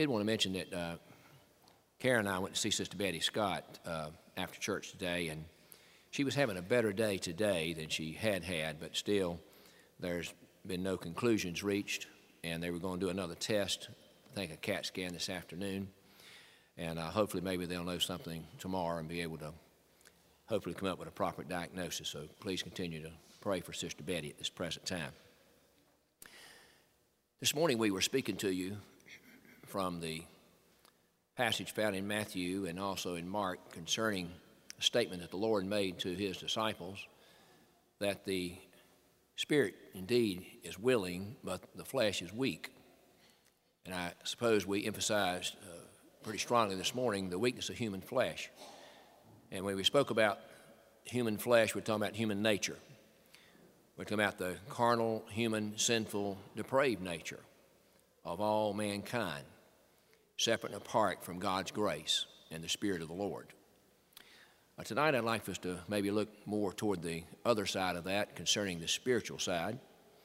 did want to mention that Karen and I went to see Sister Betty Scott after church today, and she was having a better day today than she had, but still there's been no conclusions reached, and they were going to do another test, I think a CAT scan this afternoon, and hopefully maybe they'll know something tomorrow and be able to hopefully come up with a proper diagnosis. So please continue to pray for Sister Betty at this present time. This morning we were speaking to you from the passage found in Matthew and also in Mark concerning a statement that the Lord made to his disciples that the spirit indeed is willing, but the flesh is weak. And I suppose we emphasized pretty strongly this morning the weakness of human flesh. And when we spoke about human flesh, we're talking about human nature. We're talking about the carnal, human, sinful, depraved nature of all mankind, separate and apart from God's grace and the Spirit of the Lord. Tonight I'd like us to maybe look more toward the other side of that concerning the spiritual side.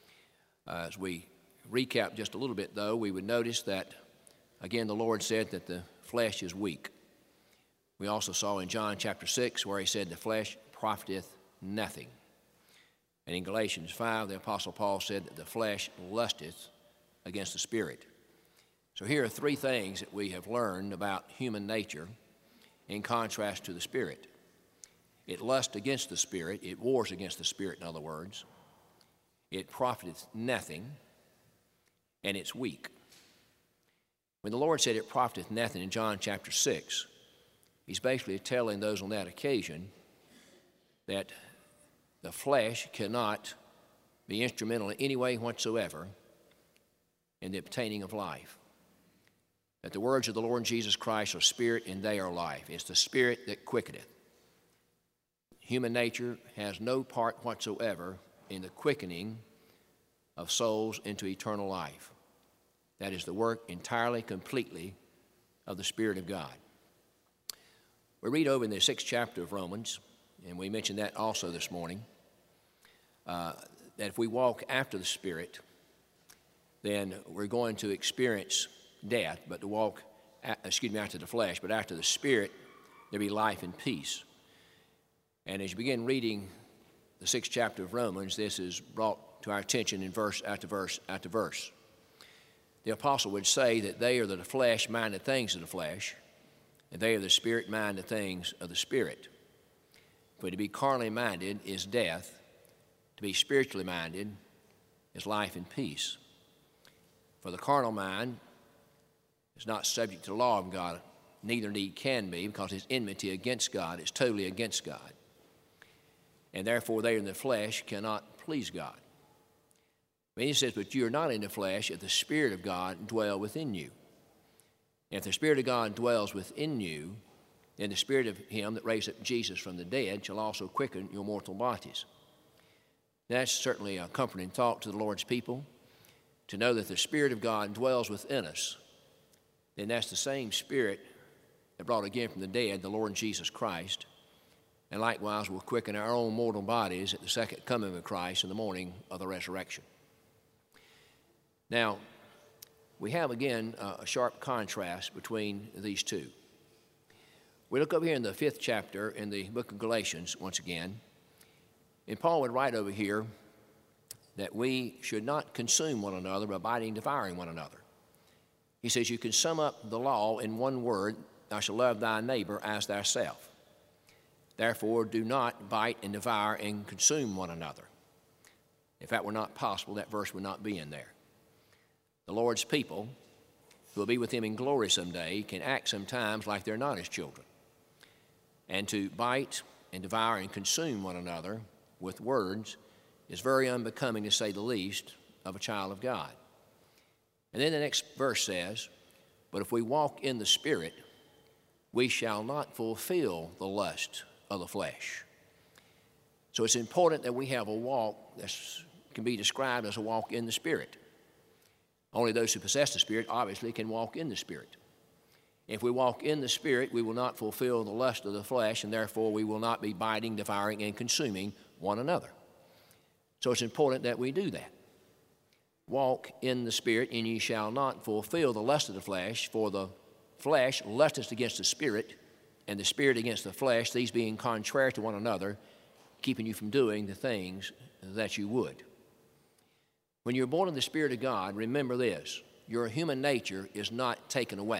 As we recap just a little bit, though, we would notice that, again, the Lord said that the flesh is weak. We also saw in John chapter 6 where he said the flesh profiteth nothing. And in Galatians 5, the Apostle Paul said that the flesh lusteth against the Spirit. So here are three things that we have learned about human nature in contrast to the Spirit. It lusts against the Spirit. It wars against the Spirit, in other words. It profiteth nothing, and it's weak. When the Lord said it profiteth nothing in John chapter 6, he's basically telling those on that occasion that the flesh cannot be instrumental in any way whatsoever in the obtaining of life. That the words of the Lord Jesus Christ are spirit and they are life. It's the Spirit that quickeneth. Human nature has no part whatsoever in the quickening of souls into eternal life. That is the work entirely, completely of the Spirit of God. We read over in the 6th chapter of Romans, and we mentioned that also this morning, that if we walk after the Spirit, then we're going to experience death, but to walk, after the flesh, but after the Spirit, there'll be life and peace. And as you begin reading the 6th chapter of Romans, this is brought to our attention in verse after verse after verse. The apostle would say that they are the flesh minded things of the flesh, and they are the Spirit minded things of the Spirit. For to be carnally minded is death, to be spiritually minded is life and peace. For the carnal mind is not subject to the law of God, neither indeed can be, because it's enmity against God, it's totally against God. And therefore they in the flesh cannot please God. But he says, but you are not in the flesh if the Spirit of God dwell within you. And if the Spirit of God dwells within you, then the Spirit of him that raised up Jesus from the dead shall also quicken your mortal bodies. That's certainly a comforting thought to the Lord's people, to know that the Spirit of God dwells within us. Then that's the same Spirit that brought again from the dead the Lord Jesus Christ, and likewise will quicken our own mortal bodies at the second coming of Christ in the morning of the resurrection. Now, we have again a sharp contrast between these two. We look over here in the 5th chapter in the book of Galatians once again, and Paul would write over here that we should not consume one another, but abiding, devouring one another. He says you can sum up the law in one word, thou shalt love thy neighbor as thyself. Therefore, do not bite and devour and consume one another. If that were not possible, that verse would not be in there. The Lord's people, who will be with him in glory someday, can act sometimes like they're not his children. And to bite and devour and consume one another with words is very unbecoming, to say the least, of a child of God. And then the next verse says, but if we walk in the Spirit, we shall not fulfill the lust of the flesh. So it's important that we have a walk that can be described as a walk in the Spirit. Only those who possess the Spirit obviously can walk in the Spirit. If we walk in the Spirit, we will not fulfill the lust of the flesh, and therefore we will not be biting, devouring, and consuming one another. So it's important that we do that. walk in the Spirit, and ye shall not fulfill the lust of the flesh, for the flesh lusteth against the Spirit, and the Spirit against the flesh, these being contrary to one another, keeping you from doing the things that you would. When you're born of the Spirit of God, remember this: your human nature is not taken away.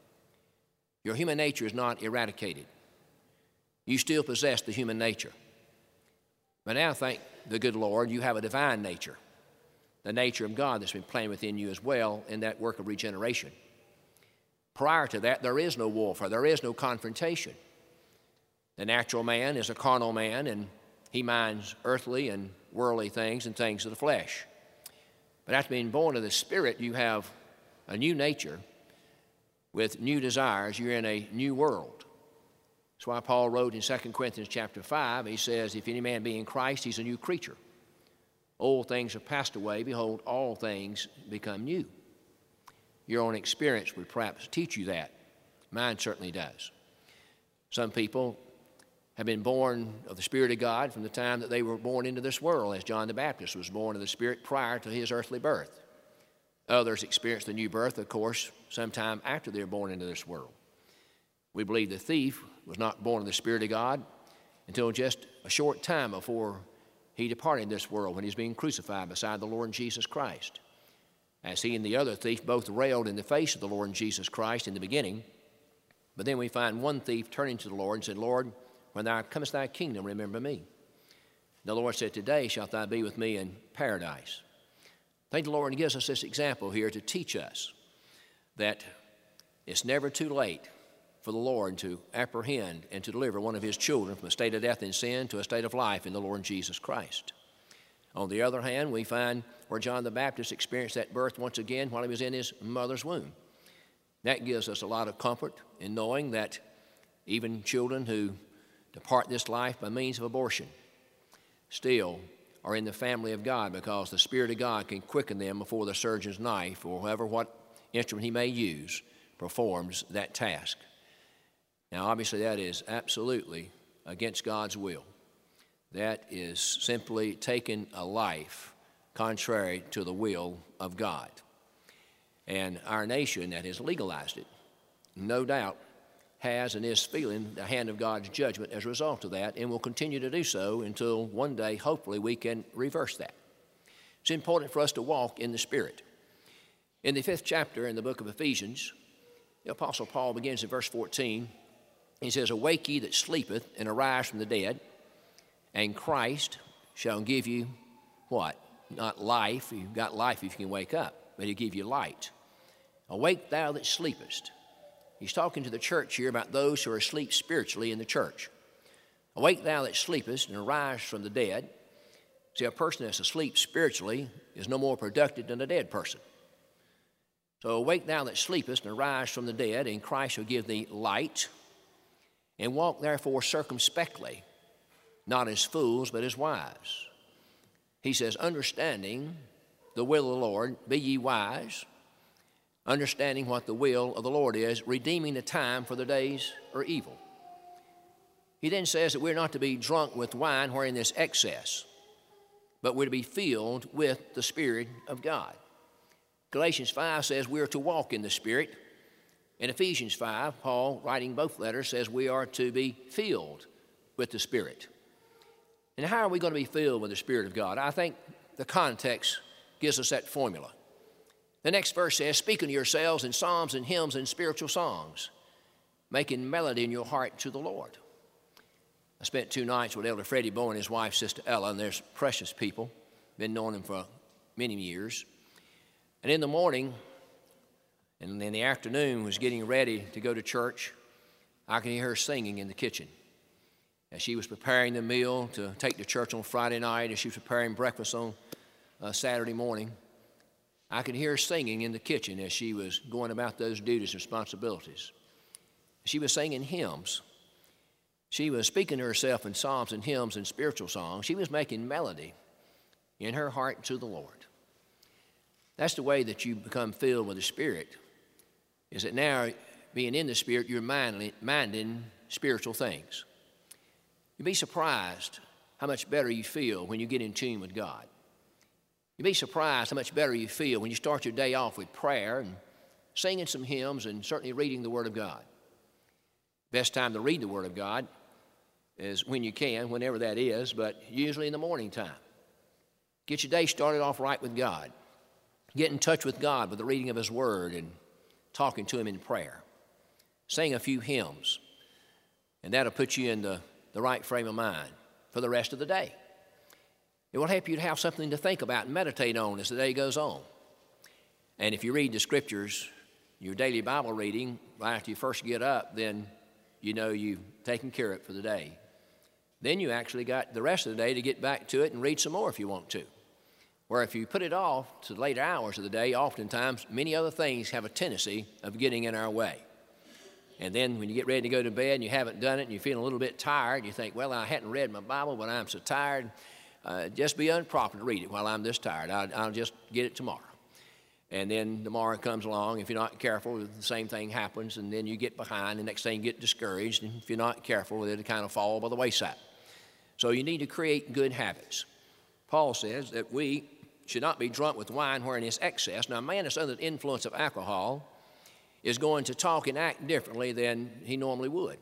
Your human nature is not eradicated. You still possess the human nature. But now, thank the good Lord, you have a divine nature, the nature of God that's been planted within you as well in that work of regeneration. Prior to that, there is no warfare. There is no confrontation. The natural man is a carnal man, and he minds earthly and worldly things and things of the flesh. But after being born of the Spirit, you have a new nature with new desires. You're in a new world. That's why Paul wrote in 2 Corinthians chapter 5, he says, if any man be in Christ, he's a new creature. Old things have passed away. Behold, all things become new. Your own experience would perhaps teach you that. Mine certainly does. Some people have been born of the Spirit of God from the time that they were born into this world, as John the Baptist was born of the Spirit prior to his earthly birth. Others experienced the new birth, of course, sometime after they were born into this world. We believe the thief was not born of the Spirit of God until just a short time before he departed this world, when he was being crucified beside the Lord Jesus Christ. As he and the other thief both railed in the face of the Lord Jesus Christ in the beginning, but then we find one thief turning to the Lord and said, Lord, when thou comest thy kingdom, remember me. The Lord said, today shalt thou be with me in paradise. Thank the Lord, he gives us this example here to teach us that it's never too late for the Lord to apprehend and to deliver one of his children from a state of death and sin to a state of life in the Lord Jesus Christ. On the other hand, we find where John the Baptist experienced that birth once again while he was in his mother's womb. That gives us a lot of comfort in knowing that even children who depart this life by means of abortion still are in the family of God, because the Spirit of God can quicken them before the surgeon's knife, or what instrument he may use, performs that task. Now, obviously, that is absolutely against God's will. That is simply taking a life contrary to the will of God. And our nation that has legalized it, no doubt, has and is feeling the hand of God's judgment as a result of that, and will continue to do so until one day, hopefully, we can reverse that. It's important for us to walk in the Spirit. In the 5th chapter in the book of Ephesians, the Apostle Paul begins in verse 14. He says, awake ye that sleepeth, and arise from the dead, and Christ shall give you what? Not life. You've got life if you can wake up, but he'll give you light. Awake thou that sleepest. He's talking to the church here about those who are asleep spiritually in the church. Awake thou that sleepest, and arise from the dead. See, a person that's asleep spiritually is no more productive than a dead person. So awake thou that sleepest, and arise from the dead, and Christ shall give thee light. And walk therefore circumspectly, not as fools, but as wise. He says, understanding the will of the Lord, be ye wise, understanding what the will of the Lord is, redeeming the time, for the days are evil. He then says that we're not to be drunk with wine wherein there's excess, but we're to be filled with the Spirit of God. Galatians 5 says we're to walk in the Spirit. In Ephesians 5, Paul, writing both letters, says we are to be filled with the Spirit. And how are we going to be filled with the Spirit of God? I think the context gives us that formula. The next verse says, speaking to yourselves in psalms and hymns and spiritual songs, making melody in your heart to the Lord. I spent 2 nights with Elder Freddie Bowen and his wife, Sister Ella, and there's precious people. Been knowing them for many years. And in the morning, and in the afternoon, was getting ready to go to church, I could hear her singing in the kitchen. As she was preparing the meal to take to church on Friday night, as she was preparing breakfast on Saturday morning, I could hear her singing in the kitchen as she was going about those duties and responsibilities. She was singing hymns. She was speaking to herself in psalms and hymns and spiritual songs. She was making melody in her heart to the Lord. That's the way that you become filled with the Spirit, is that now, being in the Spirit, you're minding spiritual things. You'd be surprised how much better you feel when you get in tune with God. You'd be surprised how much better you feel when you start your day off with prayer and singing some hymns and certainly reading the Word of God. Best time to read the Word of God is when you can, whenever that is, but usually in the morning time. Get your day started off right with God. Get in touch with God with the reading of His Word and talking to Him in prayer. Sing a few hymns, and that'll put you in the right frame of mind for the rest of the day. It will help you to have something to think about and meditate on as the day goes on. And if you read the Scriptures, your daily Bible reading, right after you first get up, then you know you've taken care of it for the day. Then you actually got the rest of the day to get back to it and read some more if you want to. Where if you put it off to the later hours of the day, oftentimes many other things have a tendency of getting in our way. And then when you get ready to go to bed and you haven't done it and you're feeling a little bit tired, you think, well, I hadn't read my Bible, but I'm so tired. Just be improper to read it while I'm this tired. I'll just get it tomorrow. And then tomorrow comes along. If you're not careful, the same thing happens, and then you get behind. The next thing you get discouraged, and if you're not careful, it'll kind of fall by the wayside. So you need to create good habits. Paul says that we should not be drunk with wine wherein is excess. Now, a man that's under the influence of alcohol is going to talk and act differently than he normally would.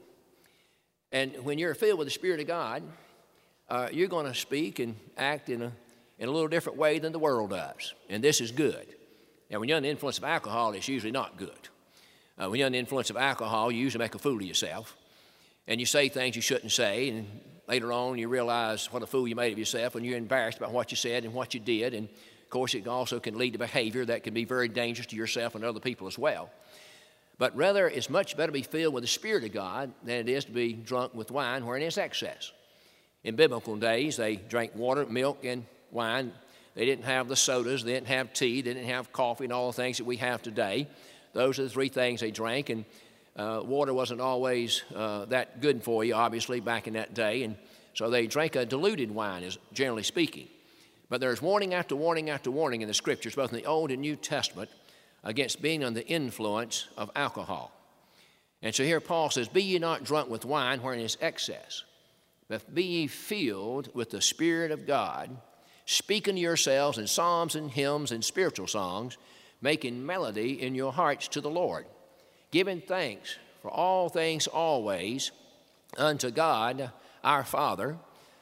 And when you're filled with the Spirit of God, you're going to speak and act in a little different way than the world does. And this is good. Now, when you're under the influence of alcohol, it's usually not good. When you're under the influence of alcohol, you usually make a fool of yourself. And you say things you shouldn't say. And later on, you realize what a fool you made of yourself. And you're embarrassed about what you said and what you did. And, of course, it also can lead to behavior that can be very dangerous to yourself and other people as well. But rather, it's much better to be filled with the Spirit of God than it is to be drunk with wine wherein is excess. In biblical days, they drank water, milk, and wine. They didn't have the sodas. They didn't have tea. They didn't have coffee and all the things that we have today. Those are the three things they drank. And water wasn't always that good for you, obviously, back in that day. And so they drank a diluted wine, generally speaking. But there's warning after warning after warning in the Scriptures, both in the Old and New Testament, against being under the influence of alcohol. And so here Paul says, be ye not drunk with wine wherein is excess, but be ye filled with the Spirit of God, speaking to yourselves in psalms and hymns and spiritual songs, making melody in your hearts to the Lord, giving thanks for all things always unto God our Father,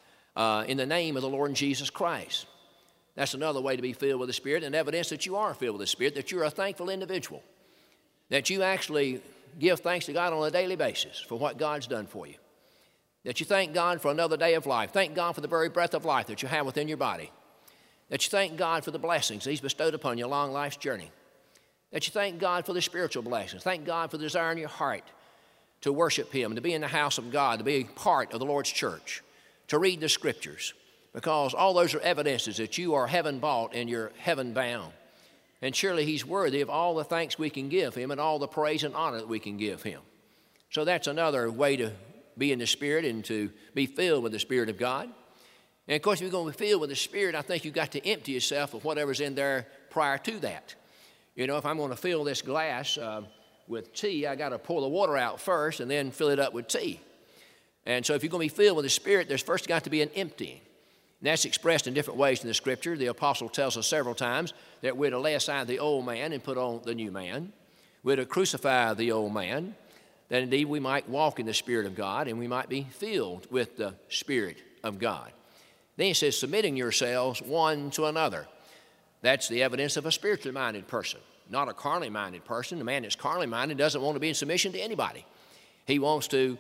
in the name of the Lord Jesus Christ. That's another way to be filled with the Spirit, and evidence that you are filled with the Spirit, that you're a thankful individual, that you actually give thanks to God on a daily basis for what God's done for you, that you thank God for another day of life, thank God for the very breath of life that you have within your body, that you thank God for the blessings He's bestowed upon you along life's journey, that you thank God for the spiritual blessings, thank God for the desire in your heart to worship Him, to be in the house of God, to be a part of the Lord's church, to read the Scriptures, because all those are evidences that you are heaven-bought and you're heaven-bound. And surely He's worthy of all the thanks we can give Him and all the praise and honor that we can give Him. So that's another way to be in the Spirit and to be filled with the Spirit of God. And, of course, if you're going to be filled with the Spirit, I think you've got to empty yourself of whatever's in there prior to that. You know, if I'm going to fill this glass with tea, I got to pour the water out first and then fill it up with tea. And so if you're going to be filled with the Spirit, there's first got to be an emptying. And that's expressed in different ways in the Scripture. The apostle tells us several times that we're to lay aside the old man and put on the new man. We're to crucify the old man, that indeed we might walk in the Spirit of God and we might be filled with the Spirit of God. Then he says, submitting yourselves one to another. That's the evidence of a spiritually minded person, not a carnally minded person. The man that's carnally minded doesn't want to be in submission to anybody. He wants to,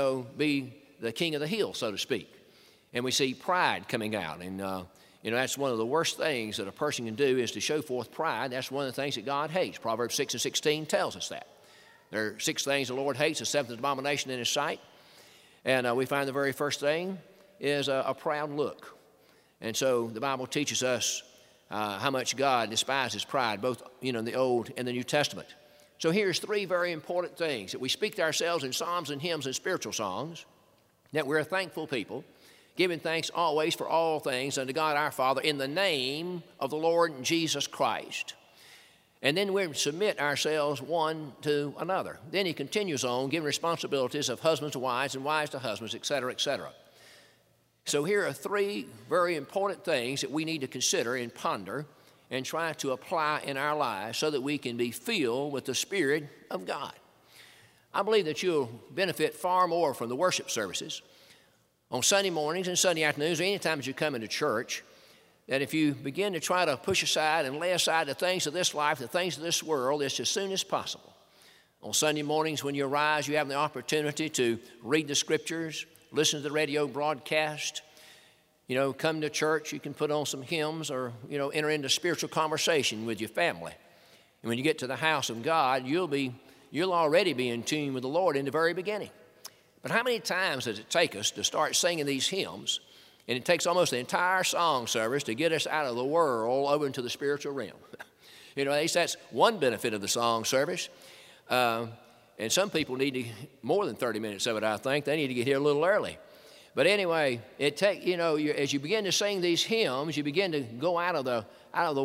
be the king of the hill, so to speak. And we see pride coming out. And, that's one of the worst things that a person can do is to show forth pride. That's one of the things that God hates. Proverbs 6:16 tells us that. There are 6 things the Lord hates, the 7th abomination in His sight. And we find the very first thing is a proud look. And so the Bible teaches us how much God despises pride, both in the Old and the New Testament. So here's 3 very important things, that we speak to ourselves in psalms and hymns and spiritual songs, that we're a thankful people, giving thanks always for all things unto God our Father in the name of the Lord Jesus Christ. And then we submit ourselves one to another. Then he continues on, giving responsibilities of husbands to wives and wives to husbands, etc., etc. So here are three very important things that we need to consider and ponder and try to apply in our lives so that we can be filled with the Spirit of God. I believe that you'll benefit far more from the worship services on Sunday mornings and Sunday afternoons, or any time that you come into church, that if you begin to try to push aside and lay aside the things of this life, the things of this world, it's as soon as possible. On Sunday mornings when you arise, you have the opportunity to read the Scriptures, listen to the radio broadcast, come to church. You can put on some hymns or, enter into spiritual conversation with your family. And when you get to the house of God, you'll already be in tune with the Lord in the very beginning. But how many times does it take us to start singing these hymns, and it takes almost the entire song service to get us out of the world over into the spiritual realm? At least that's one benefit of the song service. And some people need more than 30 minutes of it, I think. They need to get here a little early. But anyway, as you begin to sing these hymns, you begin to go out of the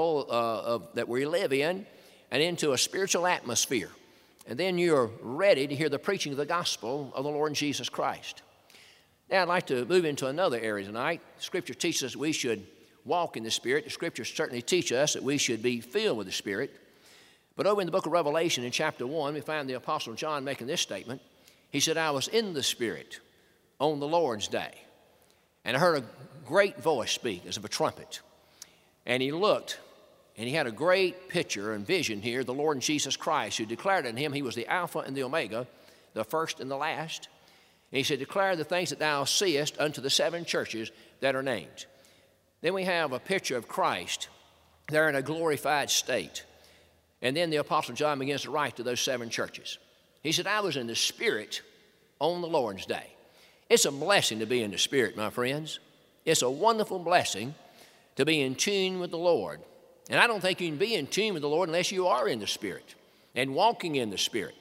world that we live in and into a spiritual atmosphere. And then you're ready to hear the preaching of the gospel of the Lord Jesus Christ. Now, I'd like to move into another area tonight. Scripture teaches us we should walk in the Spirit. The Scriptures certainly teach us that we should be filled with the Spirit. But over in the book of Revelation in chapter 1, we find the Apostle John making this statement. He said, I was in the Spirit on the Lord's day, and I heard a great voice speak as of a trumpet. And he looked, and he had a great picture and vision here, the Lord Jesus Christ, who declared unto him he was the Alpha and the Omega, the first and the last. And he said, declare the things that thou seest unto the seven churches that are named. Then we have a picture of Christ there in a glorified state. And then the Apostle John begins to write to those seven churches. He said, I was in the Spirit on the Lord's day. It's a blessing to be in the Spirit, my friends. It's a wonderful blessing to be in tune with the Lord. And I don't think you can be in tune with the Lord unless you are in the Spirit and walking in the Spirit.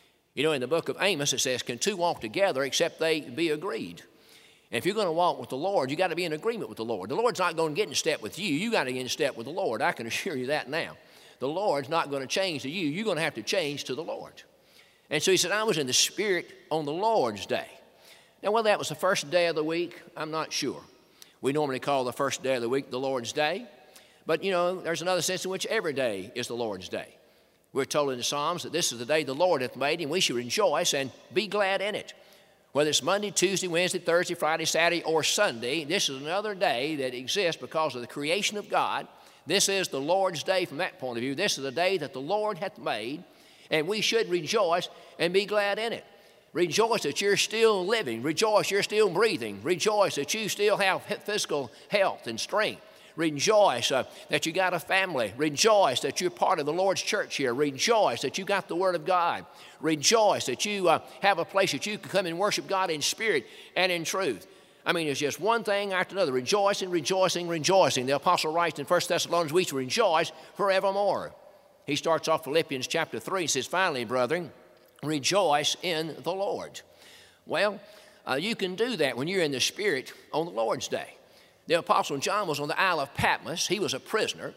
In the book of Amos, it says, can two walk together except they be agreed? And if you're going to walk with the Lord, you got to be in agreement with the Lord. The Lord's not going to get in step with you. You got to get in step with the Lord. I can assure you that now. The Lord's not going to change to you. You're going to have to change to the Lord. And so he said, I was in the Spirit on the Lord's day. Now, whether that was the first day of the week, I'm not sure. We normally call the first day of the week the Lord's day. But, there's another sense in which every day is the Lord's day. We're told in the Psalms that this is the day the Lord hath made, and we should rejoice and be glad in it. Whether it's Monday, Tuesday, Wednesday, Thursday, Friday, Saturday, or Sunday, this is another day that exists because of the creation of God. This is the Lord's day from that point of view. This is the day that the Lord hath made, and we should rejoice and be glad in it. Rejoice that you're still living. Rejoice you're still breathing. Rejoice that you still have physical health and strength. Rejoice that you got a family. Rejoice that you're part of the Lord's church here. Rejoice that you got the Word of God. Rejoice that you have a place that you can come and worship God in spirit and in truth. I mean, it's just one thing after another. Rejoicing, rejoicing, rejoicing. The apostle writes in 1 Thessalonians, we should rejoice forevermore. He starts off Philippians chapter 3 and says, finally, brethren, rejoice in the Lord. Well, you can do that when you're in the Spirit on the Lord's day. The Apostle John was on the Isle of Patmos. He was a prisoner.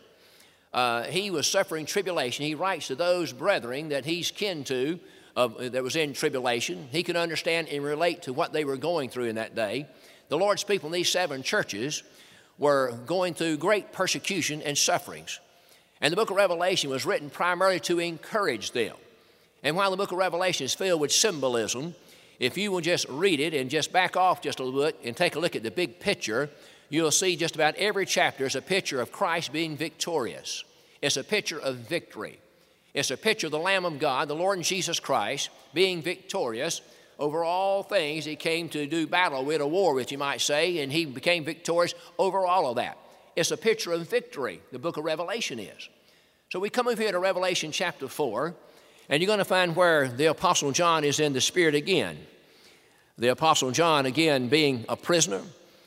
He was suffering tribulation. He writes to those brethren that he's kin to that was in tribulation. He could understand and relate to what they were going through in that day. The Lord's people in these seven churches were going through great persecution and sufferings. And the book of Revelation was written primarily to encourage them. And while the book of Revelation is filled with symbolism, if you will just read it and just back off just a little bit and take a look at the big picture, you'll see just about every chapter is a picture of Christ being victorious. It's a picture of victory. It's a picture of the Lamb of God, the Lord Jesus Christ, being victorious over all things. He came to do battle with, a war with, you might say, and he became victorious over all of that. It's a picture of victory, the book of Revelation is. So we come over here to Revelation chapter 4, and you're going to find where the Apostle John is in the Spirit again. The Apostle John, again, being a prisoner.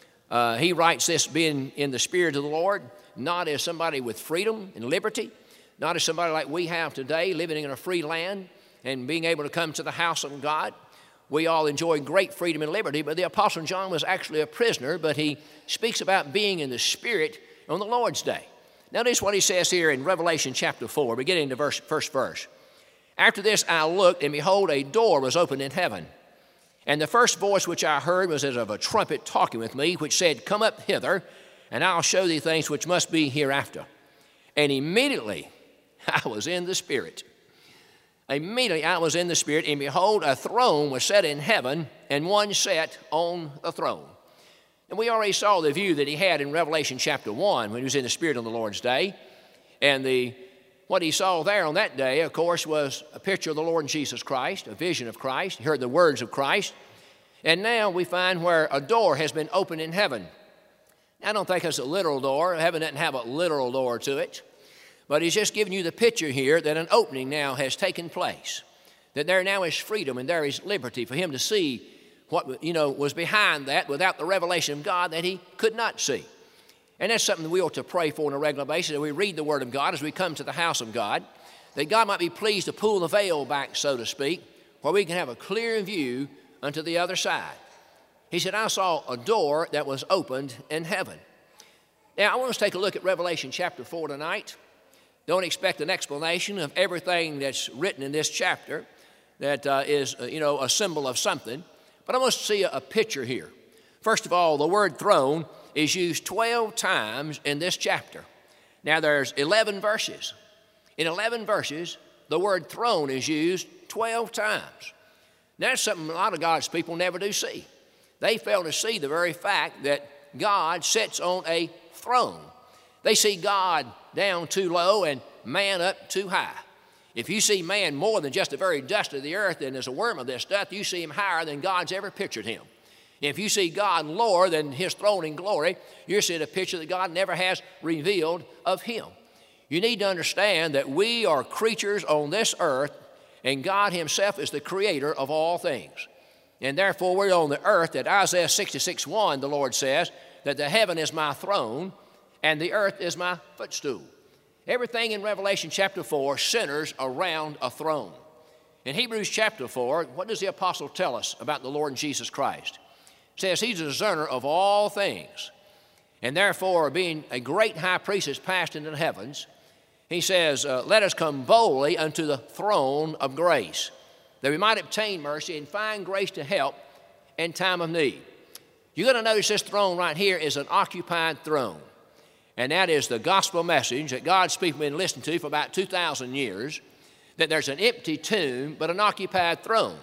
He writes this being in the Spirit of the Lord, not as somebody with freedom and liberty, not as somebody like we have today, living in a free land and being able to come to the house of God. We all enjoy great freedom and liberty, but the Apostle John was actually a prisoner, but he speaks about being in the Spirit on the Lord's day. Notice what he says here in Revelation chapter 4, beginning the first verse. After this I looked, and behold, a door was opened in heaven. And the first voice which I heard was as of a trumpet talking with me, which said, Come up hither, and I'll show thee things which must be hereafter. And immediately I was in the Spirit. Immediately I was in the Spirit, and behold, a throne was set in heaven, and one sat on the throne. And we already saw the view that he had in Revelation chapter 1 when he was in the Spirit on the Lord's day. And what he saw there on that day, of course, was a picture of the Lord Jesus Christ, a vision of Christ. He heard the words of Christ. And now we find where a door has been opened in heaven. I don't think it's a literal door. Heaven doesn't have a literal door to it. But he's just giving you the picture here that an opening now has taken place, that there now is freedom and there is liberty for him to see what, was behind that without the revelation of God that he could not see. And that's something that we ought to pray for on a regular basis as we read the Word of God, as we come to the house of God, that God might be pleased to pull the veil back, so to speak, where we can have a clear view unto the other side. He said, I saw a door that was opened in heaven. Now, I want us to take a look at Revelation chapter 4 tonight. Don't expect an explanation of everything that's written in this chapter that is, a symbol of something. But I want us to see a picture here. First of all, the word throne is used 12 times in this chapter. Now, there's 11 verses. In 11 verses, the word throne is used 12 times. That's something a lot of God's people never do see. They fail to see the very fact that God sits on a throne. They see God down too low and man up too high. If you see man more than just the very dust of the earth and as a worm of this stuff, you see him higher than God's ever pictured him. If you see God lower than his throne in glory, you're seeing a picture that God never has revealed of him. You need to understand that we are creatures on this earth, and God himself is the creator of all things. And therefore, we're on the earth that Isaiah 66:1, the Lord says, that the heaven is my throne and the earth is my footstool. Everything in Revelation chapter 4 centers around a throne. In Hebrews chapter 4, what does the apostle tell us about the Lord Jesus Christ? It says he's a discerner of all things. And therefore, being a great high priest has passed into the heavens, he says, let us come boldly unto the throne of grace, that we might obtain mercy and find grace to help in time of need. You're going to notice this throne right here is an occupied throne. And that is the gospel message that God's people have been listening to for about 2,000 years, that there's an empty tomb but an occupied throne.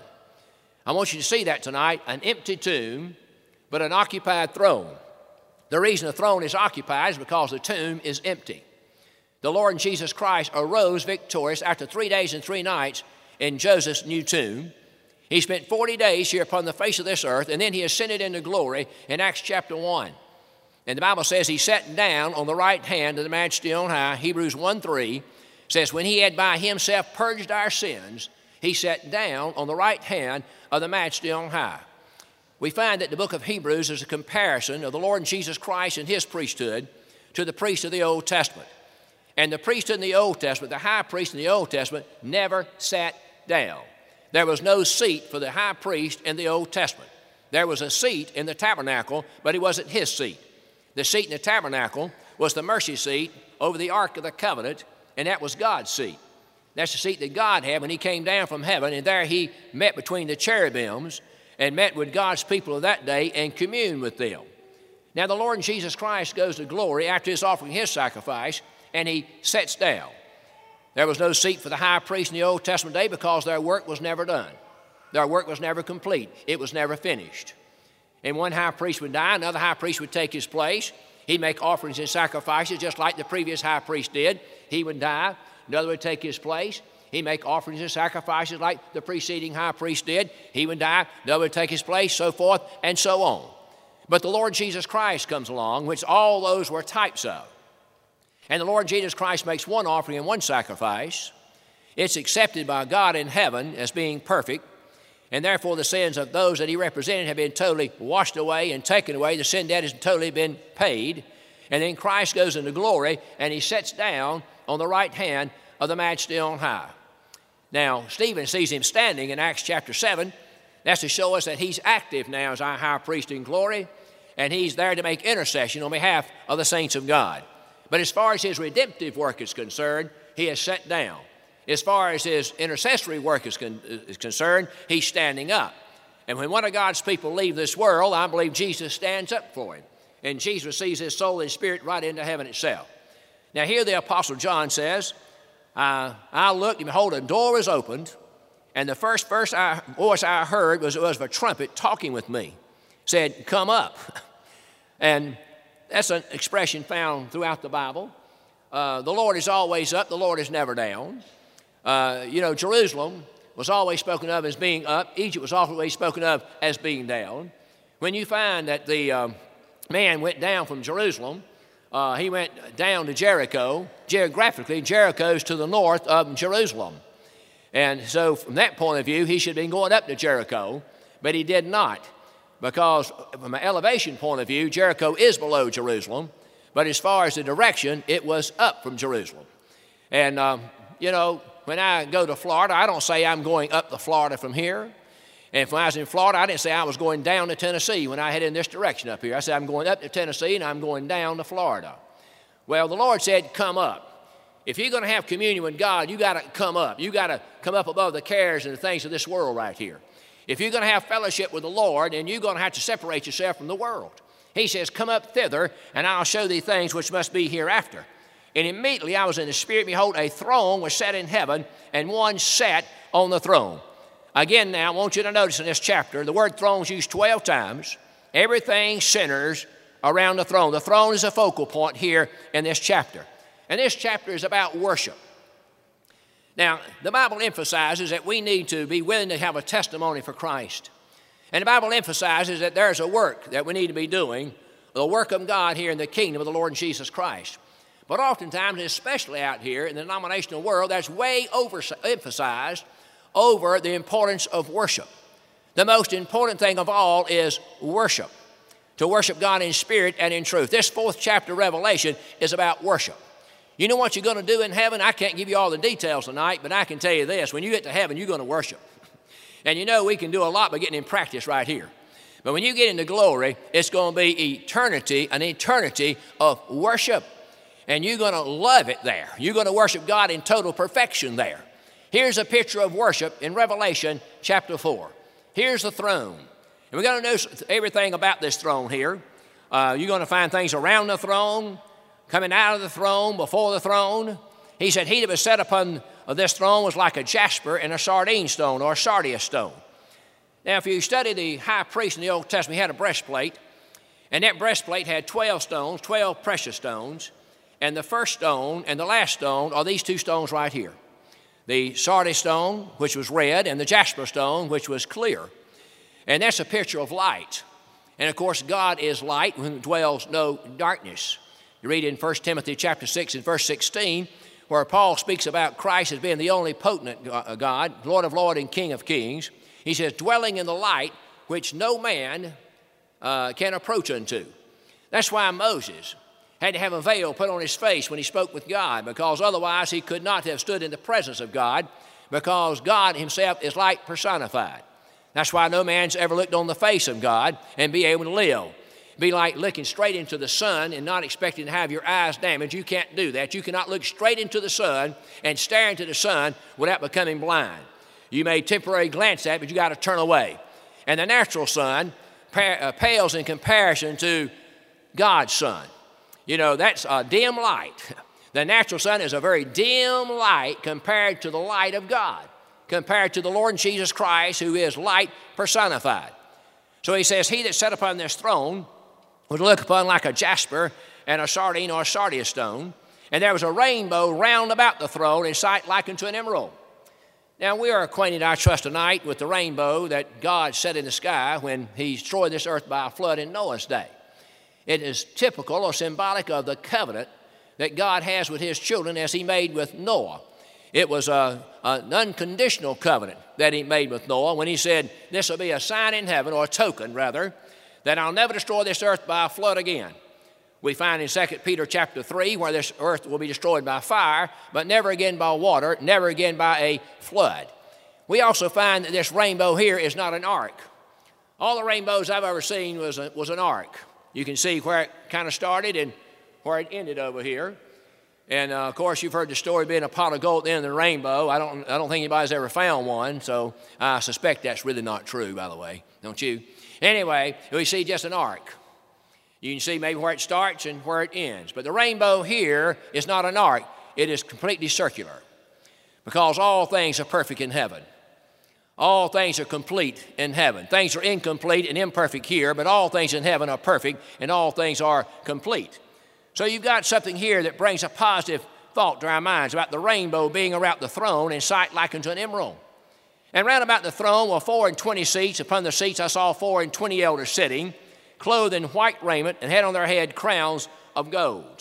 I want you to see that tonight, an empty tomb but an occupied throne. The reason the throne is occupied is because the tomb is empty. The Lord Jesus Christ arose victorious after 3 days and 3 nights in Joseph's new tomb. He spent 40 days here upon the face of this earth, and then he ascended into glory in Acts chapter 1. And the Bible says he sat down on the right hand of the Majesty on high. Hebrews 1:3 says, when he had by himself purged our sins, he sat down on the right hand of the Majesty on high. We find that the book of Hebrews is a comparison of the Lord Jesus Christ and his priesthood to the priest of the Old Testament. And the priesthood in the Old Testament, the high priest in the Old Testament, never sat down. There was no seat for the high priest in the Old Testament. There was a seat in the tabernacle, but it wasn't his seat. The seat in the tabernacle was the mercy seat over the Ark of the Covenant, and that was God's seat. That's the seat that God had when he came down from heaven, and there he met between the cherubims and met with God's people of that day and communed with them. Now the Lord Jesus Christ goes to glory after his offering his sacrifice, and he sits down. There was no seat for the high priest in the Old Testament day because their work was never done. Their work was never complete. It was never finished. And one high priest would die, another high priest would take his place. He'd make offerings and sacrifices just like the previous high priest did. He would die, another would take his place. He'd make offerings and sacrifices like the preceding high priest did. He would die, another would take his place, so forth and so on. But the Lord Jesus Christ comes along, which all those were types of. And the Lord Jesus Christ makes one offering and one sacrifice. It's accepted by God in heaven as being perfect, and therefore the sins of those that he represented have been totally washed away and taken away. The sin debt has totally been paid. And then Christ goes into glory, and he sits down on the right hand of the Majesty on high. Now, Stephen sees him standing in Acts chapter 7. That's to show us that he's active now as our high priest in glory, and he's there to make intercession on behalf of the saints of God. But as far as his redemptive work is concerned, he has sat down. As far as his intercessory work is concerned, he's standing up. And when one of God's people leave this world, I believe Jesus stands up for him. And Jesus receives his soul and spirit right into heaven itself. Now here the Apostle John says, I looked and behold, a door was opened, and the first voice I heard was of a trumpet talking with me. Said, come up. And that's an expression found throughout the Bible. The Lord is always up. The Lord is never down. Jerusalem was always spoken of as being up. Egypt was always spoken of as being down. When you find that the man went down from Jerusalem, he went down to Jericho. Geographically, Jericho's to the north of Jerusalem. And so from that point of view, he should have been going up to Jericho, but he did not. Because from an elevation point of view, Jericho is below Jerusalem, but as far as the direction, it was up from Jerusalem. And, when I go to Florida, I don't say I'm going up to Florida from here. And when I was in Florida, I didn't say I was going down to Tennessee when I head in this direction up here. I said I'm going up to Tennessee and I'm going down to Florida. Well, the Lord said, come up. If you're going to have communion with God, you got to come up. You got to come up above the cares and the things of this world right here. If you're going to have fellowship with the Lord, then you're going to have to separate yourself from the world. He says, come up thither, and I'll show thee things which must be hereafter. And immediately I was in the Spirit, behold, a throne was set in heaven, and one sat on the throne. Again now, I want you to notice in this chapter, the word throne is used 12 times. Everything centers around the throne. The throne is a focal point here in this chapter. And this chapter is about worship. Now, the Bible emphasizes that we need to be willing to have a testimony for Christ. And the Bible emphasizes that there's a work that we need to be doing, the work of God here in the kingdom of the Lord Jesus Christ. But oftentimes, especially out here in the denominational world, that's way overemphasized over the importance of worship. The most important thing of all is worship, to worship God in spirit and in truth. This 4th chapter of Revelation is about worship. You know what you're going to do in heaven? I can't give you all the details tonight, but I can tell you this. When you get to heaven, you're going to worship. And we can do a lot by getting in practice right here. But when you get into glory, it's going to be eternity, an eternity of worship. And you're going to love it there. You're going to worship God in total perfection there. Here's a picture of worship in Revelation chapter 4. Here's the throne. And we're going to know everything about this throne here. You're going to find things around the throne, coming out of the throne, before the throne. He said, he that was set upon this throne was like a jasper and a sardine stone or a sardius stone. Now, if you study the high priest in the Old Testament, he had a breastplate. And that breastplate had 12 stones, 12 precious stones. And the first stone and the last stone are these two stones right here. The sardius stone, which was red, and the jasper stone, which was clear. And that's a picture of light. And, of course, God is light in whom dwells no darkness. You read in 1 Timothy chapter 6 and verse 16, where Paul speaks about Christ as being the only potent God, Lord of lords and King of kings. He says, dwelling in the light which no man can approach unto. That's why Moses had to have a veil put on his face when he spoke with God, because otherwise he could not have stood in the presence of God, because God himself is light personified. That's why no man's ever looked on the face of God and be able to live. Be like looking straight into the sun and not expecting to have your eyes damaged. You can't do that. You cannot look straight into the sun and stare into the sun without becoming blind. You may temporarily glance at it, but you got to turn away. And the natural sun pales in comparison to God's sun. That's a dim light. The natural sun is a very dim light compared to the light of God, compared to the Lord Jesus Christ, who is light personified. So he says, he that sat upon this throne would look upon like a jasper and a sardine or a sardius stone, and there was a rainbow round about the throne in sight like unto an emerald. Now, we are acquainted, I trust, tonight with the rainbow that God set in the sky when he destroyed this earth by a flood in Noah's day. It is typical or symbolic of the covenant that God has with his children as he made with Noah. It was an unconditional covenant that he made with Noah when he said, this will be a sign in heaven, or a token rather, that I'll never destroy this earth by a flood again. We find in 2 Peter chapter 3 where this earth will be destroyed by fire, but never again by water, never again by a flood. We also find that this rainbow here is not an ark. All the rainbows I've ever seen was an ark. You can see where it kind of started and where it ended over here. And, of course, you've heard the story being a pot of gold at the end of the rainbow. I don't think anybody's ever found one, so I suspect that's really not true, by the way, don't you? Anyway, we see just an arc. You can see maybe where it starts and where it ends. But the rainbow here is not an arc. It is completely circular because all things are perfect in heaven. All things are complete in heaven. Things are incomplete and imperfect here, but all things in heaven are perfect and all things are complete. So you've got something here that brings a positive thought to our minds about the rainbow being around the throne in sight like unto an emerald. And round about the throne were 24 seats. Upon the seats I saw 24 elders sitting, clothed in white raiment, and had on their head crowns of gold.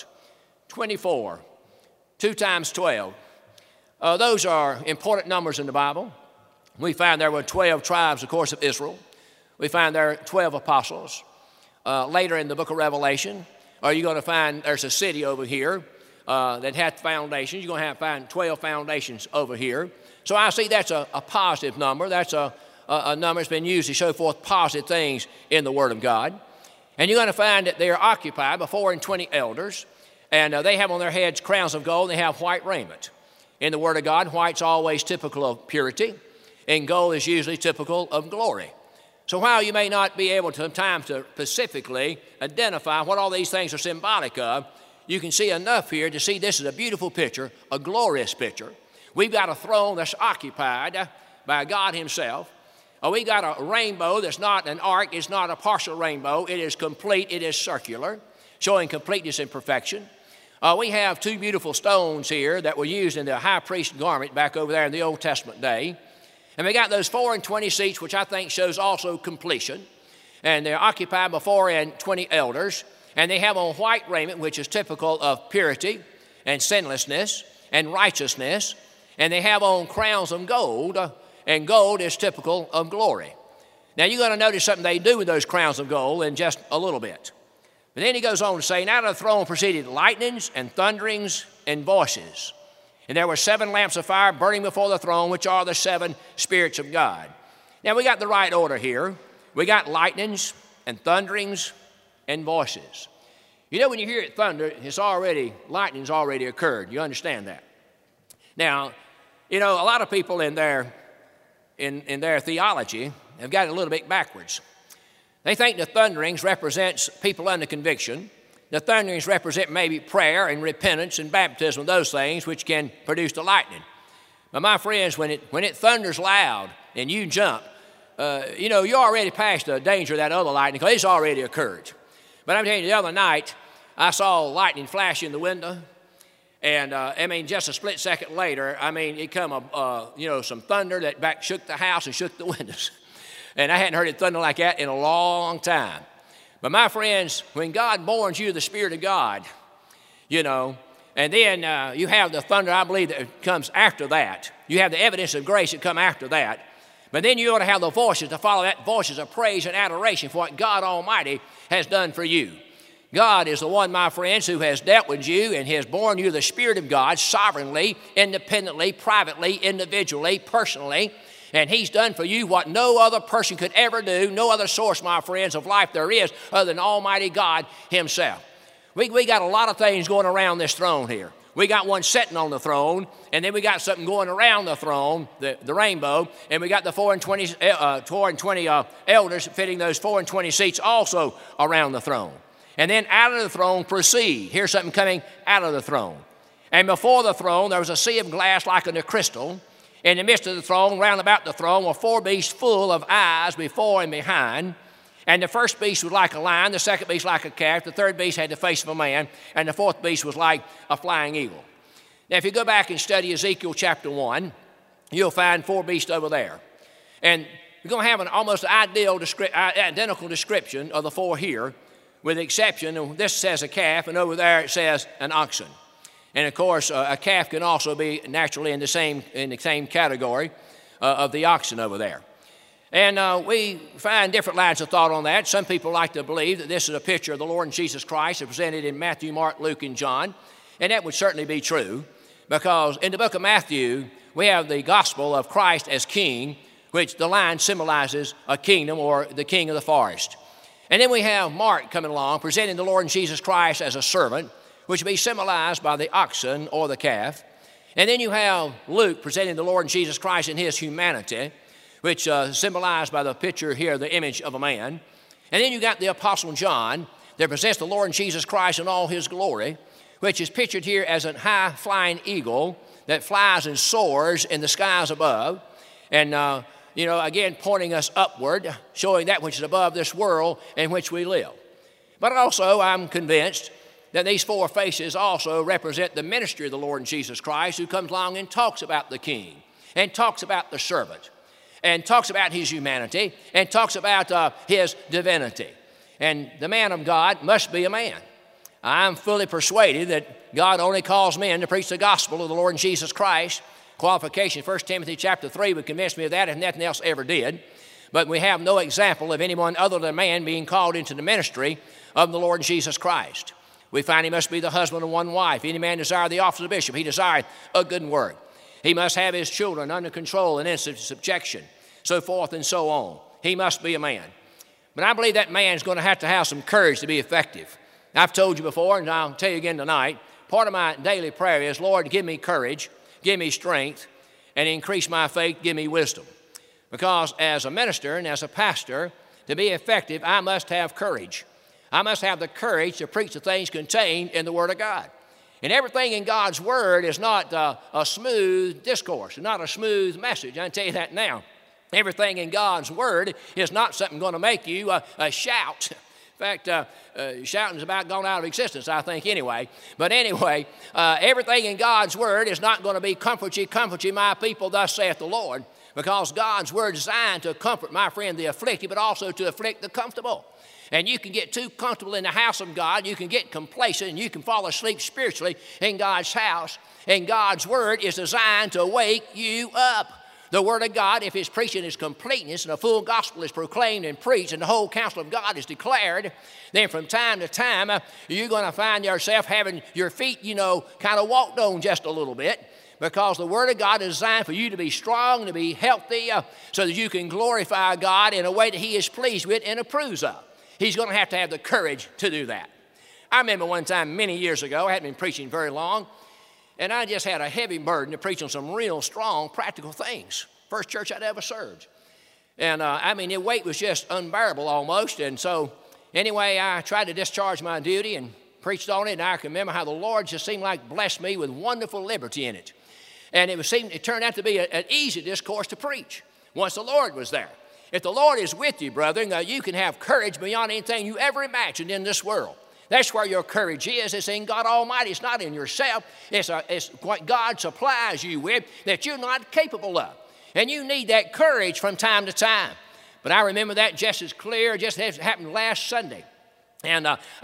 24, 2 times 12. Those are important numbers in the Bible. We find there were 12 tribes, of course, of Israel. We find there are 12 apostles. Later in the book of Revelation, you're going to find there's a city over here that had foundations. You're going to find 12 foundations over here. So I see that's a positive number. That's a number that's been used to show forth positive things in the Word of God. And you're going to find that they are occupied by 24 elders, and they have on their heads crowns of gold, and they have white raiment. In the Word of God, white's always typical of purity, and gold is usually typical of glory. So while you may not be able to sometimes to specifically identify what all these things are symbolic of, you can see enough here to see this is a beautiful picture, a glorious picture. We've got a throne that's occupied by God himself. We got a rainbow that's not an arc, it's not a partial rainbow. It is complete, it is circular, showing completeness and perfection. We have 2 beautiful stones here that were used in the high priest garment back over there in the Old Testament day. And we got those 24 seats, which I think shows also completion. And they're occupied by 24 elders. And they have on white raiment, which is typical of purity and sinlessness and righteousness. And they have on crowns of gold, and gold is typical of glory. Now you're going to notice something they do with those crowns of gold in just a little bit. But then he goes on to say, and out of the throne proceeded lightnings and thunderings and voices. And there were 7 lamps of fire burning before the throne, which are the 7 spirits of God. Now we got the right order here. We got lightnings and thunderings and voices. You know, when you hear it thunder, lightning's already occurred. You understand that? Now, you know, a lot of people in their theology have got it a little bit backwards. They think the thunderings represents people under conviction. The thunderings represent maybe prayer and repentance and baptism, those things which can produce the lightning. But my friends, when it thunders loud and you jump, you know, you're already past the danger of that other lightning because it's already occurred. But I'm telling you, the other night, I saw lightning flash in the window. And, just a split second later, it come, some thunder that shook the house and shook the windows. And I hadn't heard it thunder like that in a long time. But my friends, when God borns you the Spirit of God, you know, and then you have the thunder, I believe, that comes after that. You have the evidence of grace that come after that. But then you ought to have the voices to follow that, voices of praise and adoration for what God Almighty has done for you. God is the one, my friends, who has dealt with you and has borne you the Spirit of God sovereignly, independently, privately, individually, personally. And he's done for you what no other person could ever do, no other source, my friends, of life there is other than Almighty God himself. We got a lot of things going around this throne here. We got one sitting on the throne, and then we got something going around the throne, the rainbow, and we got the 24 elders fitting those 24 seats also around the throne. And then out of the throne proceed. Here's something coming out of the throne. And before the throne there was a sea of glass like unto crystal. In the midst of the throne, round about the throne, were 4 beasts full of eyes before and behind. And the first beast was like a lion, the second beast like a calf, the third beast had the face of a man, and the fourth beast was like a flying eagle. Now, if you go back and study Ezekiel chapter 1, you'll find 4 beasts over there. And you're going to have an almost identical description of the 4 here, with the exception of this says a calf, and over there it says an oxen. And of course, a calf can also be naturally in the same category of the oxen over there. And we find different lines of thought on that. Some people like to believe that this is a picture of the Lord Jesus Christ presented in Matthew, Mark, Luke, and John. And that would certainly be true, because in the book of Matthew, we have the gospel of Christ as king, which the lion symbolizes a kingdom or the king of the forest. And then we have Mark coming along, presenting the Lord Jesus Christ as a servant, which will be symbolized by the oxen or the calf. And then you have Luke presenting the Lord Jesus Christ in his humanity, which is symbolized by the picture here, the image of a man. And then you got the Apostle John that presents the Lord Jesus Christ in all his glory, which is pictured here as a high-flying eagle that flies and soars in the skies above. And, again, pointing us upward, showing that which is above this world in which we live. But also, I'm convinced that these four faces also represent the ministry of the Lord Jesus Christ, who comes along and talks about the king, and talks about the servant, and talks about his humanity, and talks about his divinity. And the man of God must be a man. I'm fully persuaded that God only calls men to preach the gospel of the Lord Jesus Christ. Qualification, 1 Timothy chapter 3 would convince me of that if nothing else ever did. But we have no example of anyone other than man being called into the ministry of the Lord Jesus Christ. We find he must be the husband of one wife. Any man desire the office of bishop, he desireth a good work. He must have his children under control and in subjection, so forth and so on. He must be a man. But I believe that man is going to have some courage to be effective. I've told you before, and I'll tell you again tonight, part of my daily prayer is, Lord, give me courage, give me strength, and increase my faith, give me wisdom. Because as a minister and as a pastor, to be effective, I must have courage. I must have the courage to preach the things contained in the Word of God. And everything in God's Word is not a smooth discourse, not a smooth message. I can tell you that now. Everything in God's Word is not something going to make you shout. In fact, shouting's about gone out of existence, I think, anyway. But anyway, everything in God's Word is not going to be comfort ye, my people, thus saith the Lord. Because God's Word is designed to comfort, my friend, the afflicted, but also to afflict the comfortable. And you can get too comfortable in the house of God, you can get complacent, and you can fall asleep spiritually in God's house. And God's Word is designed to wake you up. The Word of God, if it's preached in its completeness and a full gospel is proclaimed and preached and the whole counsel of God is declared, then from time to time you're going to find yourself having your feet, kind of walked on just a little bit, because the Word of God is designed for you to be strong, to be healthy, so that you can glorify God in a way that He is pleased with and approves of. He's going to have the courage to do that. I remember one time many years ago, I hadn't been preaching very long, and I just had a heavy burden to preach on some real strong, practical things. First church I'd ever served. And the weight was just unbearable almost. And so anyway, I tried to discharge my duty and preached on it. And I can remember how the Lord just seemed like blessed me with wonderful liberty in it. And it turned out to be an easy discourse to preach once the Lord was there. If the Lord is with you, brother, you can have courage beyond anything you ever imagined in this world. That's where your courage is. It's in God Almighty. It's not in yourself. It's what God supplies you with that you're not capable of. And you need that courage from time to time. But I remember that just as clear, just as it happened last Sunday. And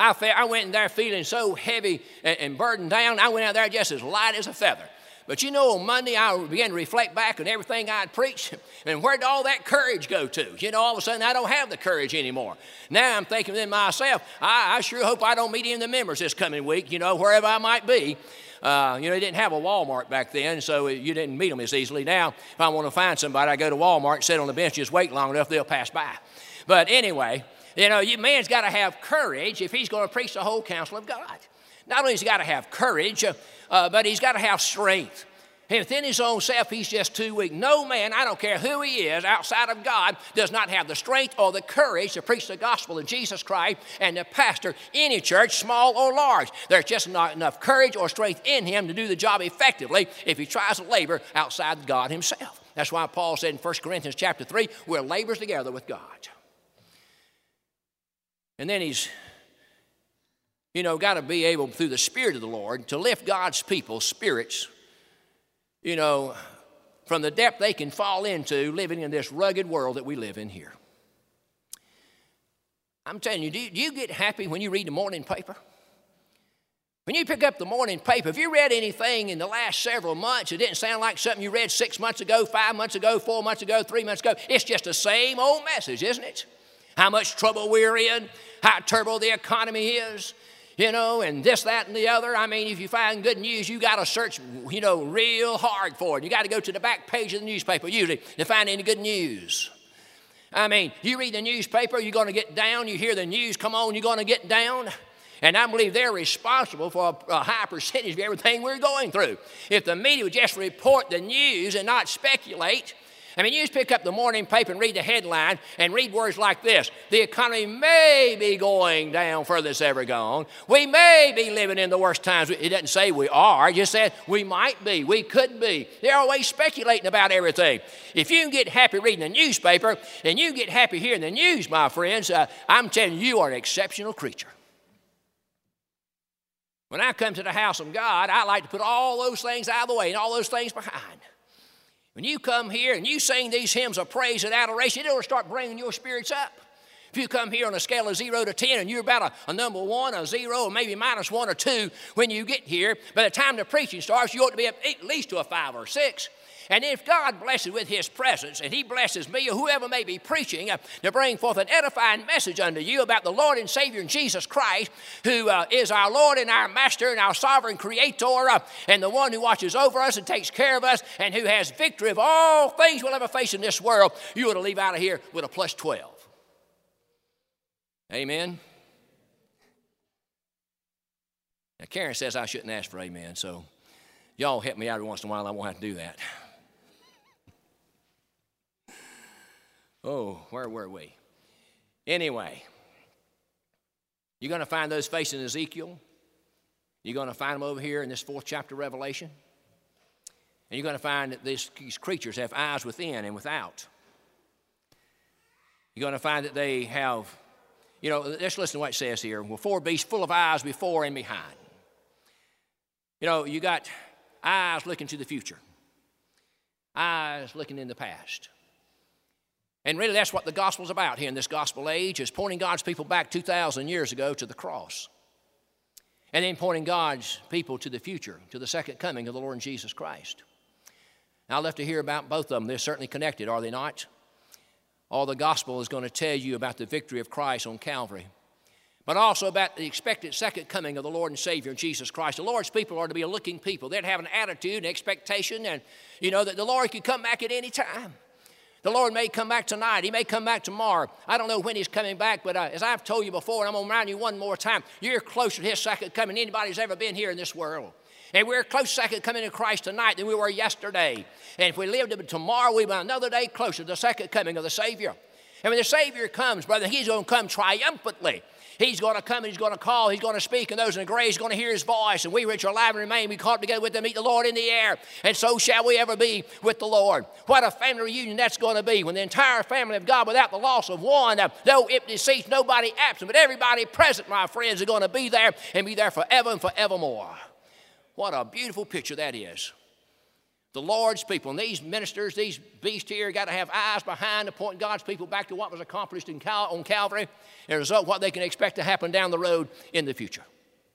I went in there feeling so heavy and burdened down. I went out there just as light as a feather. But on Monday, I began to reflect back on everything I'd preached, and where did all that courage go to? All of a sudden, I don't have the courage anymore. Now I'm thinking within myself, I sure hope I don't meet any of the members this coming week, wherever I might be. They didn't have a Walmart back then, so you didn't meet them as easily. Now, if I want to find somebody, I go to Walmart, sit on the bench, just wait long enough, they'll pass by. But anyway, man's got to have courage if he's going to preach the whole counsel of God. Not only has he got to have courage, but he's got to have strength. And within his own self, he's just too weak. No man, I don't care who he is, outside of God, does not have the strength or the courage to preach the gospel of Jesus Christ and to pastor any church, small or large. There's just not enough courage or strength in him to do the job effectively if he tries to labor outside God himself. That's why Paul said in 1 Corinthians chapter 3, we're laborers together with God. And then he's got to be able, through the Spirit of the Lord, to lift God's people's spirits, from the depth they can fall into living in this rugged world that we live in here. I'm telling you, do you get happy when you read the morning paper? When you pick up the morning paper, if you read anything in the last several months, it didn't sound like something you read 6 months ago, 5 months ago, 4 months ago, 3 months ago. It's just the same old message, isn't it? How much trouble we're in, how terrible the economy is, and this, that, and the other. If you find good news, you got to search, real hard for it. You got to go to the back page of the newspaper usually to find any good news. You read the newspaper, you're going to get down. You hear the news, come on, you're going to get down. And I believe they're responsible for a high percentage of everything we're going through. If the media would just report the news and not speculate. I mean, you just pick up the morning paper and read the headline and read words like this. The economy may be going down further than it's ever gone. We may be living in the worst times. It doesn't say we are. It just says we might be. We could be. They're always speculating about everything. If you can get happy reading the newspaper and you get happy hearing the news, my friends, I'm telling you, you are an exceptional creature. When I come to the house of God, I like to put all those things out of the way and all those things behind. When you come here and you sing these hymns of praise and adoration, it'll start bringing your spirits up. If you come here on a scale of 0 to 10 and you're about a number 1, a 0, or maybe -1 or 2 when you get here, by the time the preaching starts, you ought to be up at least to a 5 or 6. And if God blesses with his presence, and he blesses me or whoever may be preaching to bring forth an edifying message unto you about the Lord and Savior Jesus Christ, who is our Lord and our Master and our sovereign creator, and the one who watches over us and takes care of us, and who has victory of all things we'll ever face in this world, you ought to leave out of here with a +12. Amen? Now, Karen says I shouldn't ask for amen, so y'all help me out every once in a while. I won't have to do that. Oh, where were we? Anyway, you're going to find those facing Ezekiel. You're going to find them over here in this 4th chapter of Revelation. And you're going to find that these creatures have eyes within and without. You're going to find that they have, let's listen to what it says here. Well, 4 beasts full of eyes before and behind. You got eyes looking to the future. Eyes looking in the past. And really that's what the gospel's about here in this gospel age, is pointing God's people back 2,000 years ago to the cross. And then pointing God's people to the future, to the second coming of the Lord Jesus Christ. Now, I'd love to hear about both of them. They're certainly connected, are they not? All the gospel is going to tell you about the victory of Christ on Calvary, but also about the expected second coming of the Lord and Savior Jesus Christ. The Lord's people are to be a looking people. They'd have an attitude and expectation, and that the Lord could come back at any time. The Lord may come back tonight. He may come back tomorrow. I don't know when he's coming back, but as I've told you before, and I'm going to remind you one more time, you're closer to his second coming than anybody's ever been here in this world. And we're close to second coming of Christ tonight than we were yesterday. And if we lived to tomorrow, we'll be another day closer to the second coming of the Savior. And when the Savior comes, brother, he's going to come triumphantly. He's going to come and he's going to call, he's going to speak, and those in the grave is going to hear his voice. And we which are alive and remain, we caught together with them, meet the Lord in the air. And so shall we ever be with the Lord. What a family reunion that's going to be, when the entire family of God, without the loss of one, no empty seats, nobody absent, but everybody present, my friends, are going to be there and be there forever and forevermore. What a beautiful picture that is. The Lord's people, and these ministers, these beasts here, got to have eyes behind to point God's people back to what was accomplished on Calvary, and as a result, what they can expect to happen down the road in the future.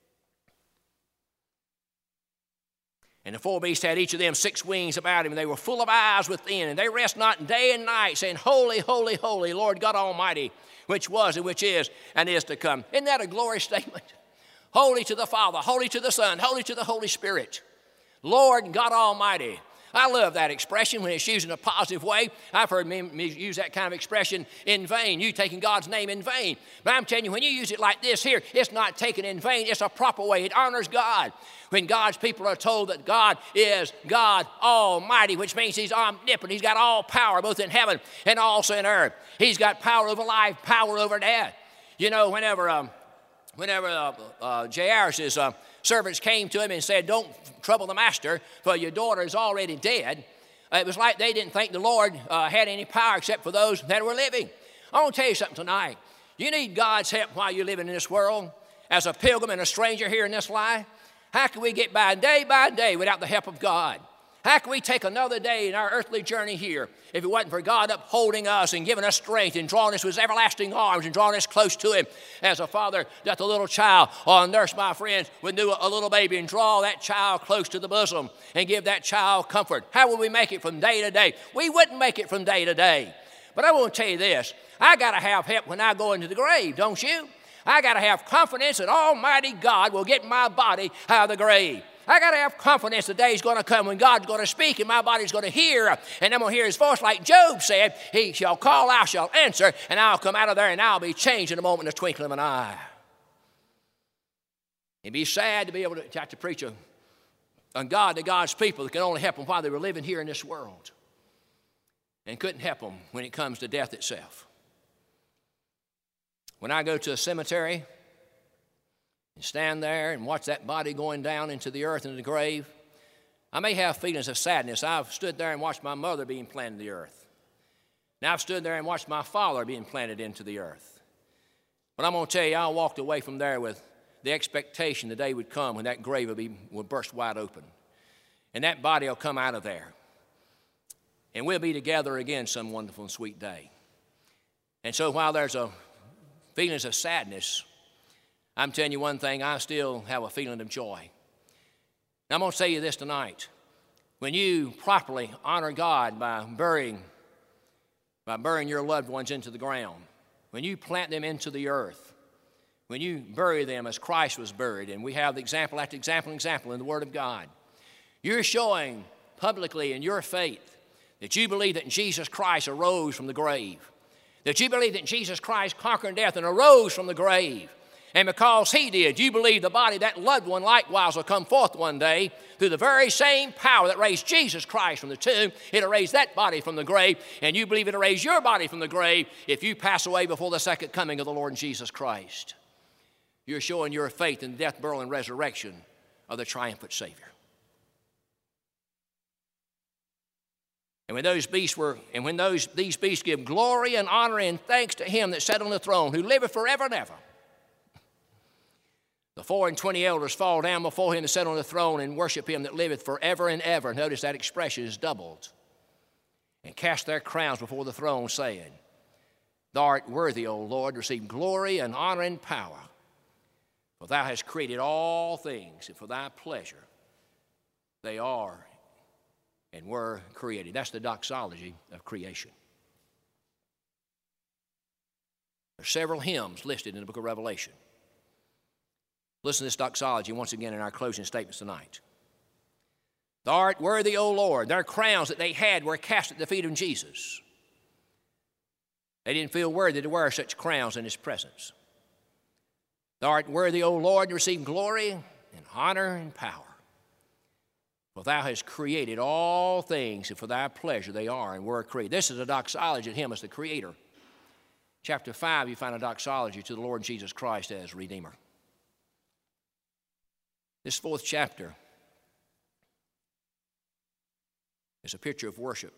And the 4 beasts had each of them 6 wings about him, and they were full of eyes within, and they rest not day and night, saying, Holy, holy, holy, Lord God Almighty, which was and which is and is to come. Isn't that a glorious statement? Holy to the Father, holy to the Son, holy to the Holy Spirit. Lord God Almighty. I love that expression when it's used in a positive way. I've heard me use that kind of expression in vain. You taking God's name in vain. But I'm telling you, when you use it like this here, it's not taken in vain. It's a proper way. It honors God. When God's people are told that God is God Almighty, which means he's omnipotent. He's got all power, both in heaven and also in earth. He's got power over life, power over death. Whenever Jairus' servants came to him and said, don't trouble the master, for your daughter is already dead. It was like they didn't think the Lord had any power except for those that were living. I want to tell you something tonight. You need God's help while you're living in this world. As a pilgrim and a stranger here in this life, how can we get by day without the help of God? How can we take another day in our earthly journey here if it wasn't for God upholding us and giving us strength and drawing us with his everlasting arms and drawing us close to him, as a father doth a little child or a nurse, my friends, would do a little baby and draw that child close to the bosom and give that child comfort? How would we make it from day to day? We wouldn't make it from day to day. But I want to tell you this. I got to have help when I go into the grave, don't you? I got to have confidence that Almighty God will get my body out of the grave. I got to have confidence the day's going to come when God's going to speak and my body's going to hear, and I'm going to hear his voice like Job said, he shall call, I shall answer, and I'll come out of there and I'll be changed in a moment, in the twinkling of an eye. It'd be sad to be able to have to preach a God to God's people that can only help them while they were living here in this world and couldn't help them when it comes to death itself. When I go to a cemetery and stand there and watch that body going down into the earth and the grave, I may have feelings of sadness. I've stood there and watched my mother being planted in the earth. Now I've stood there and watched my father being planted into the earth. But I'm going to tell you, I walked away from there with the expectation the day would come when that grave would burst wide open. And that body will come out of there. And we'll be together again some wonderful and sweet day. And so while there's a feelings of sadness, I'm telling you one thing, I still have a feeling of joy. Now I'm going to tell you this tonight. When you properly honor God by burying your loved ones into the ground, when you plant them into the earth, when you bury them as Christ was buried, and we have the example after example and example in the Word of God, you're showing publicly in your faith that you believe that Jesus Christ arose from the grave, that you believe that Jesus Christ conquered death and arose from the grave. And because he did, you believe the body of that loved one likewise will come forth one day through the very same power that raised Jesus Christ from the tomb. It'll raise that body from the grave, and you believe it'll raise your body from the grave if you pass away before the second coming of the Lord Jesus Christ. You're showing your faith in the death, burial, and resurrection of the triumphant Savior. And when these beasts give glory and honor and thanks to him that sat on the throne, who liveth forever and ever, the 24 elders fall down before him that sat on the throne and worship him that liveth forever and ever. Notice that expression is doubled. And cast their crowns before the throne, saying, Thou art worthy, O Lord, to receive glory and honor and power. For thou hast created all things, and for thy pleasure they are and were created. That's the doxology of creation. There's several hymns listed in the book of Revelation. Listen to this doxology once again in our closing statements tonight. Thou art worthy, O Lord. Their crowns that they had were cast at the feet of Jesus. They didn't feel worthy to wear such crowns in his presence. Thou art worthy, O Lord, to receive glory and honor and power. For thou hast created all things, and for thy pleasure they are and were created. This is a doxology of him as the Creator. Chapter 5, you find a doxology to the Lord Jesus Christ as Redeemer. This 4th chapter is a picture of worship.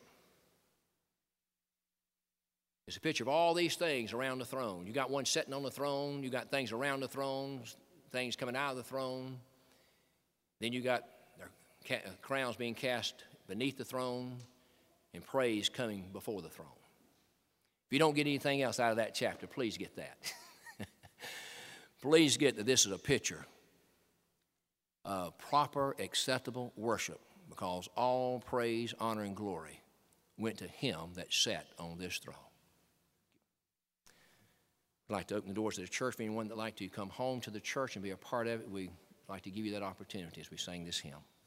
It's a picture of all these things around the throne. You got one sitting on the throne. You got things around the throne, things coming out of the throne. Then you got their crowns being cast beneath the throne and praise coming before the throne. If you don't get anything else out of that chapter, please get that. Please get that this is a picture of proper, acceptable worship, because all praise, honor, and glory went to him that sat on this throne. I'd like to open the doors of the church for anyone that would like to come home to the church and be a part of it. We'd like to give you that opportunity as we sing this hymn.